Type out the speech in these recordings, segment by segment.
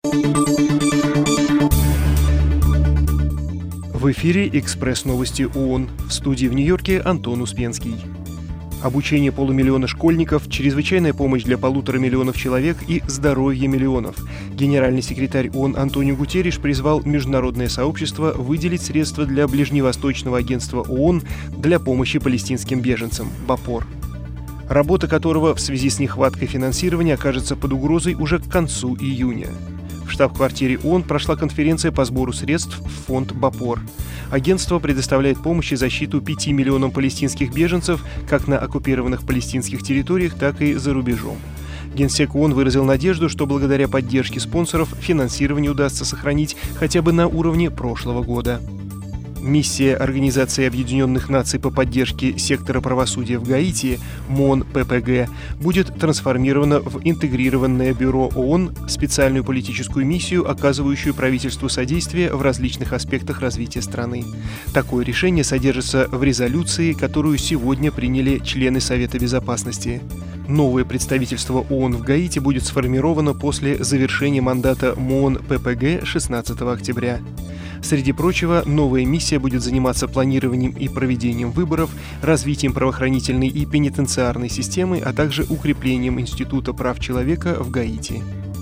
В эфире «Экспресс-новости ООН». В студии в Нью-Йорке Антон Успенский. Обучение полумиллиона школьников, чрезвычайная помощь для 1,5 миллиона человек и здоровье миллионов. Генеральный секретарь ООН Антонио Гутерриш призвал международное сообщество выделить средства для Ближневосточного агентства ООН для помощи палестинским беженцам – БАПОР, работа которого в связи с нехваткой финансирования окажется под угрозой уже к концу июня. В штаб-квартире ООН прошла конференция по сбору средств в фонд БАПОР. Агентство предоставляет помощь и защиту 5 миллионам палестинских беженцев как на оккупированных палестинских территориях, так и за рубежом. Генсек ООН выразил надежду, что благодаря поддержке спонсоров финансирование удастся сохранить хотя бы на уровне прошлого года. Миссия Организации Объединенных Наций по поддержке сектора правосудия в Гаити, МОН-ППГ, будет трансформирована в интегрированное бюро ООН, специальную политическую миссию, оказывающую правительству содействие в различных аспектах развития страны. Такое решение содержится в резолюции, которую сегодня приняли члены Совета Безопасности. Новое представительство ООН в Гаити будет сформировано после завершения мандата МОН-ППГ 16 октября. Среди прочего, новая миссия будет заниматься планированием и проведением выборов, развитием правоохранительной и пенитенциарной системы, а также укреплением Института прав человека в Гаити.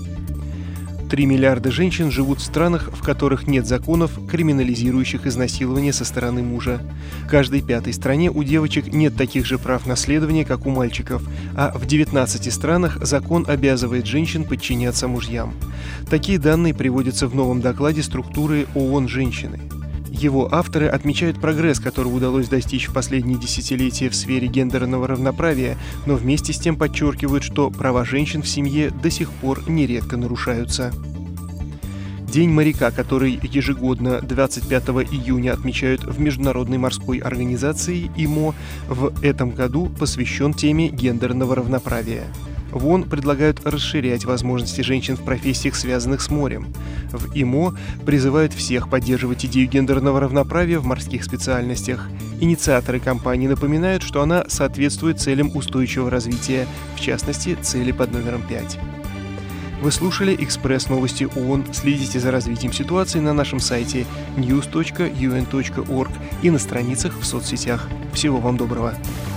3 миллиарда женщин живут в странах, в которых нет законов, криминализирующих изнасилование со стороны мужа. В каждой 5-й стране у девочек нет таких же прав наследования, как у мальчиков, а в 19 странах закон обязывает женщин подчиняться мужьям. Такие данные приводятся в новом докладе структуры ООН «Женщины». Его авторы отмечают прогресс, которого удалось достичь в последние десятилетия в сфере гендерного равноправия, но вместе с тем подчеркивают, что права женщин в семье до сих пор нередко нарушаются. День моряка, который ежегодно 25 июня отмечают в Международной морской организации ИМО, в этом году посвящен теме гендерного равноправия. В ООН предлагают расширять возможности женщин в профессиях, связанных с морем. В ИМО призывают всех поддерживать идею гендерного равноправия в морских специальностях. Инициаторы кампании напоминают, что она соответствует целям устойчивого развития, в частности, цели под номером 5. Вы слушали «Экспресс-новости ООН». Следите за развитием ситуации на нашем сайте news.un.org и на страницах в соцсетях. Всего вам доброго!